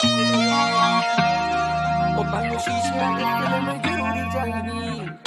ਉਹ ਤਾਂ ਸ਼ੀਸ਼ਿਆਂ ਦੀ ਫਿਲਮ ਜ਼ਰੂਰੀ ਚਾਹੀਦੀ।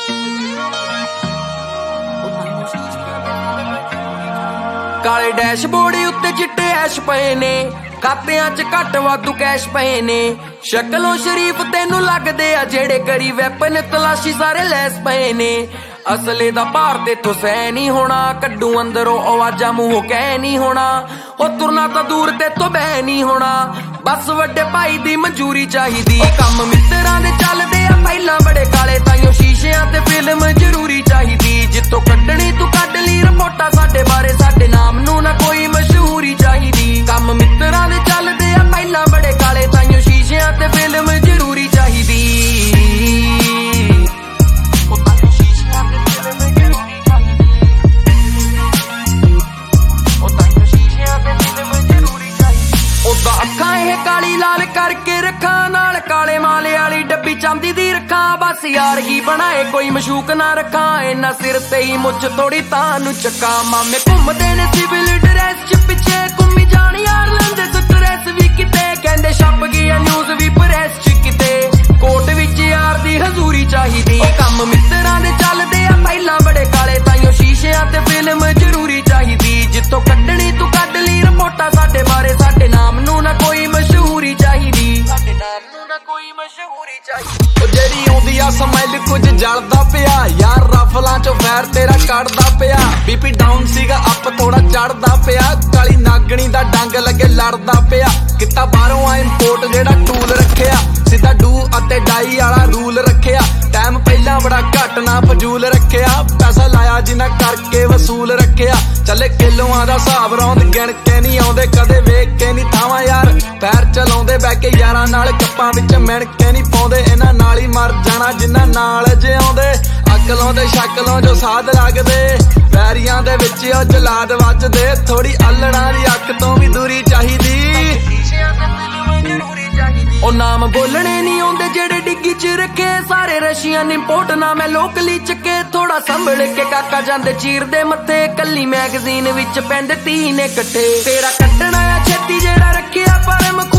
ਉਹ ਤਾਂ ਸ਼ੀਸ਼ਿਆਂ ਦੀ ਫਿਲਮ ਜ਼ਰੂਰੀ ਚਾਹੀਦੀ। ਕਾਲੇ ਡੈਸ਼ਬੋਰਡ ਉੱਤੇ ਚਿੱਟੇ ਐਸ਼ ਪਏ ਨੇ, ਖਾਤਿਆਂ 'ਚ ਘੱਟ ਵਾਧੂ ਕੈਸ਼ ਪਏ ਨੇ। ਸ਼ਕਲੋਂ ਸ਼ਰੀਫ ਤੈਨੂੰ ਲੱਗਦੇ ਆ ਜਿਹੜੇ ਕਰੀ ਵੈਪਨ ਤਲਾਸ਼ੀ ਸਾਰੇ ਲੈਸ ਪਏ ਨੇ। ਅਸਲੇ ਦਾ ਭਾਰ ਤੇ ਤੋਂ ਸਹਿ ਨਹੀਂ ਹੋਣਾ, ਕੱਢੂ ਅੰਦਰੋਂ ਆਵਾਜ਼ਾਂ ਮੂੰਹੋਂ ਕਹਿ ਨਹੀਂ ਹੋਣਾ। ਉਹ ਤੁਰਨਾ ਤਾਂ ਦੂਰ ਤੇ ਤੋਂ ਬਹਿ ਨਹੀਂ ਹੋਣਾ, ਬਸ ਵੱਡੇ ਭਾਈ ਦੀ ਮਨਜ਼ੂਰੀ ਚਾਹੀਦੀ। ਕੰਮ ਮਿੱਤਰਾਂ ਦੇ ਚੱਲਦੇ ਆ ਪਹਿਲਾਂ ਬੜੇ ਕਾਲੇ, ਤਾਈਓ ਸ਼ੀਸ਼ਿਆਂ ਤੇ ਫਿਲਮ ਜ਼ਰੂਰੀ ਚਾਹੀਦੀ। ਜਿੱਥੋਂ ਕੱਢਣੀ ਤੂੰ ਕੱਢ ਲਈ ਰਿਪੋਰਟਾਂ ਸਾਡੇ ਬਾਰੇ, ਸਾਡੇ ਨਾਮ ਨੂੰ ਨਾ ਕੋਈ ਮਸ਼ਹੂਰੀ ਚਾਹੀਦੀ। ਕੰਮ ਮਿੱਤਰਾਂ ਦੇ ਚੱਲਦੇ ਆ ਪਹਿਲਾਂ ਬੜੇ ਕਾਲੇ, ਤਾਈਓ ਸ਼ੀਸ਼ਿਆਂ ਤੇ ਫਿਲਮ ਜ਼ਰੂਰੀ ਚਾਹੀਦੀ। ਅੱਖਾਂ ਇਹ ਕਾਲੀ ਲਾਲ ਕਰਕੇ ਰੱਖਾਂ, ਨਾਲ ਕਾਲੇ ਮਾਲੇ ਵਾਲੀ ਡੱਬੀ ਚਾਂਦੀ ਦੀ ਰੱਖਾਂ। ਬਸ ਯਾਰ ਹੀ ਬਣਾਏ ਕੋਈ ਮਸ਼ੂਕ ਨਾ ਰੱਖਾਂ, ਇਹਨਾਂ ਸਿਰ ਤੇ ਹੀ ਮੁੱਛ ਥੋੜੀ ਤਾਂ ਨੂੰ ਚੱਕਾਂ। ਮਾਮੇ ਘੁੰਮਦੇ ਨੇ ਸਿਵਲ ਡਰੈਸ 'ਚ ਪਿੱਛੇ ਘੁੰਮੀ ਜਾਣ, ਯਾਰ ਲੈਂਦੇ ਸਟ੍ਰੈਸ ਵੀ ਕਿਤੇ। ਕਹਿੰਦੇ ਛਪ ਗਿਆ ਨਿਊਜ਼ ਵੀ ਪ੍ਰੈਸ 'ਚ ਕਿਤੇ, ਕੋਟ ਵਿੱਚ ਯਾਰ ਦੀ ਹਜ਼ੂਰੀ ਚਾਹੀਦੀ। ਕੰਮ ਮਿੱਤਰਾਂ ਦੇ ਚੱਲਦੇ ਆ ਪਹਿਲਾਂ ਬੜੇ ਕਾਲੇ, ਤਾਈਓ ਸ਼ੀਸ਼ਿਆਂ ਤੇ ਫਿਲਮ ਜ਼ਰੂਰੀ ਚਾਹੀਦੀ। ਜਿੱਥੋਂ ਕੱਢਣੀ ਤੂੰ ਕੱਢ ਲਈ ਰਿਪੋਰਟਾਂ ਸਾਡੇ ਬਾਰੇ, ਸਾਡੇ ਨਾਮ ਨੂੰ ਨਾ ਕੋਈ ਮਸ਼ਹੂਰੀ ਚਾਹੀਦੀ। ਸਾਡੇ ਨਾਮ ਨੂੰ ਨਾ ਕੋਈ ਮਸ਼ਹੂਰੀ ਚਾਹੀਦੀ। ਉਹ ਜਿਹੜੀ ਆਉਂਦੀ ਆ ਸਮੈਲ ਕੁਝ ਜਲਦਾ ਪਿਆ, ਯਾਰ ਰਫਲਾਂ ਚੋਂ ਫੈਰ ਤੇਰਾ ਕੱਢਦਾ ਪਿਆ। ਬੀਪੀ ਡਾਊਨ ਸੀਗਾ ਅਪ ਥੋੜਾ ਚੜਦਾ ਪਿਆ, ਕਾਲੀ ਨਾਗਣੀ ਦਾ ਡੰਗ ਲੱਗੇ ਲੜਦਾ ਪਿਆ। ਕਿੱਤਾ ਬਾਹਰੋਂ ਆ ਇੰਪੋਰਟ ਜਿਹੜਾ ਟੂਲ ਰੱਖਿਆ, ਸਿੱਧਾ ਡੂ ਅਤੇ ਡਾਈ ਵਾਲਾ ਰੂਲ ਰੱਖਿਆ। ਟਾਈਮ ਪਹਿਲਾਂ ਬੜਾ ਘੱਟ ਨਾ ਫਜ਼ੂਲ ਰੱਖਿਆ, ਪੈਸਾ ਲਾਇਆ ਜਿੰਨਾ ਕਰਕੇ ਵਸੂਲ ਰੱਖਿਆ। ਚੱਲੇ ਕਿਲੋਆਂ ਦਾ ਹਿਸਾਬ ਰੌਂਦ ਗਿਣ ਕੇ ਨਹੀਂ ਆਉਂਦੇ, ਕਦੇ ਵੇਖ ਕੇ ਨਹੀਂ ਥਾਵਾਂ ਯਾਰ ਪੈਰ ਚਲਾਉਂਦੇ। ਬਹਿ ਕੇ ਯਾਰਾਂ ਨਾਲ ਕੱਪਾਂ ਵਿੱਚ ਮਿਣ ਕੇ ਨਹੀਂ ਪਾਉਂਦੇ, ਇਹਨਾਂ ਨਾਲ ਹੀ ਮਰ ਜਾਣਾ ਜਿੰਨਾ ਨਾਲ ਜਿਉਂਦੇ। ਅਕਲੋਂ ਤੇ ਸ਼ਕਲੋਂ ਜੋ ਸਾਧ ਲੱਗਦੇ, ਵੈਰੀਆਂ ਦੇ ਵਿੱਚ ਉਹ ਜਲਾਦ ਵੱਜਦੇ। ਥੋੜੀ ਅਲੜਾਂ ਦੀ ਅੱਖ ਤੋਂ ਵੀ ਦੂਰੀ ਚਾਹੀਦੀ। ਉਹ ਨਾਮ ਬੋਲਣੇ ਨਹੀਂ ਆਉਂਦੇ ਜਿਹੜੇ ਡਿੱਗੀ 'ਚ ਰੱਖੇ, ਸਾਰੇ ਰਸ਼ੀਅਨ ਇੰਪੋਰਟ ਨਾ ਮੈਂ ਲੋਕਲੀ ਚੱਕੇ। ਥੋੜਾ ਸੰਭਲ ਕੇ ਕਾਕਾ ਜਾਂਦੇ ਚੀਰਦੇ ਮੱਥੇ, ਕੱਲੀ ਮੈਗਜ਼ੀਨ ਵਿੱਚ ਪੈਂਦੇ 3 ਇਕੱਠੇ। ਤੇਰਾ ਕੱਢਣਾ ਆ ਛੇਤੀ ਜਿਹੜਾ ਰੱਖਿਆ ਪਰਮ